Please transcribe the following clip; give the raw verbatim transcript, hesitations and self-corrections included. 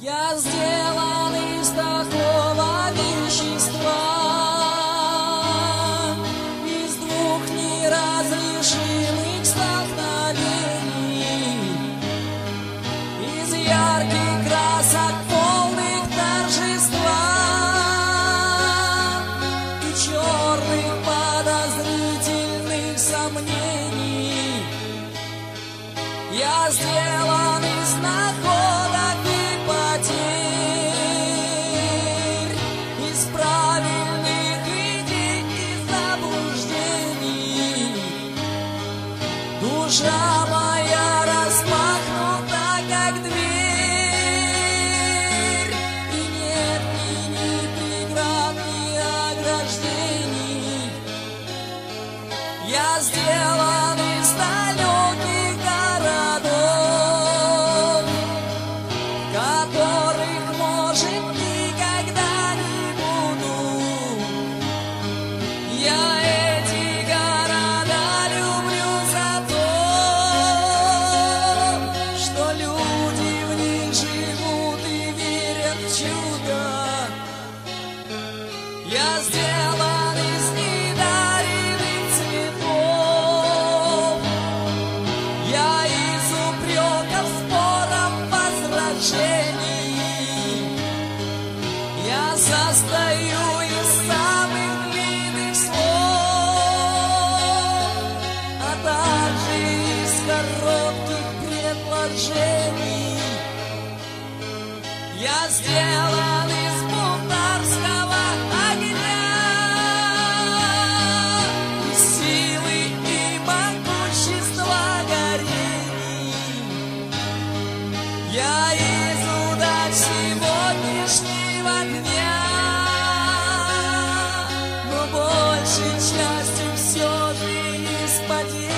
Я сделан из такого вещества, из двух неразрешимых столкновений, из ярких красок, полных торжества, и черных подозрительных сомнений. Я сделан из находок и потерь, из правильных идей и заблуждений. Душа моя распахнута, как дверь, и нет ни, ни преград, ни ограждений. Я сделан из далеких городов, в которых, может, никогда не буду. Я эти города люблю за то, что люди в них живут и верят в чудо. Я сделан из недаренных цветов, я из упреков, споров, возражений. Я состою из самых длинных слов, а также из коротких предложений. Я сделан из бунтарского огня, из силы и могущества горений. Я из удач сегодняшнего дня, но большей частью все же из потерь.